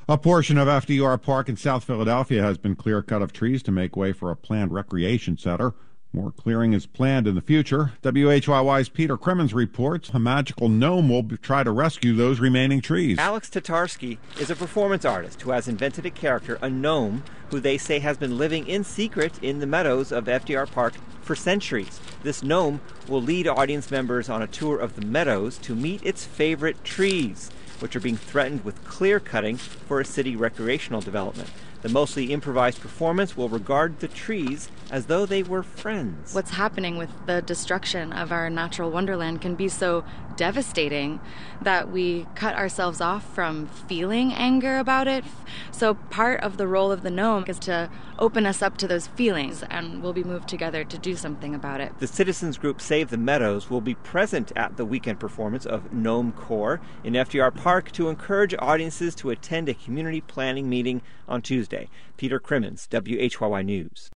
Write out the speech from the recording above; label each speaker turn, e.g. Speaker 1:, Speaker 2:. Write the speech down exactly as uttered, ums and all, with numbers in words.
Speaker 1: A portion of F D R Park in South Philadelphia has been clear-cut of trees to make way for a planned recreation center. More clearing is planned in the future. W H Y Y's Peter Crimmins reports a magical gnome will try to rescue those remaining trees.
Speaker 2: Alex Tatarski is a performance artist who has invented a character, a gnome, who they say has been living in secret in the meadows of F D R Park for centuries. This gnome will lead audience members on a tour of the meadows to meet its favorite trees, which are being threatened with clear-cutting for a city recreational development. The mostly improvised performance will regard the trees as though they were friends.
Speaker 3: What's happening with the destruction of our natural wonderland can be so devastating that we cut ourselves off from feeling anger about it. So part of the role of the gnome is to open us up to those feelings, and we'll be moved together to do something about it.
Speaker 2: The citizens group Save the Meadows will be present at the weekend performance of Gnome Core in F D R Park to encourage audiences to attend a community planning meeting on Tuesday. Peter Crimmins, W H Y Y News.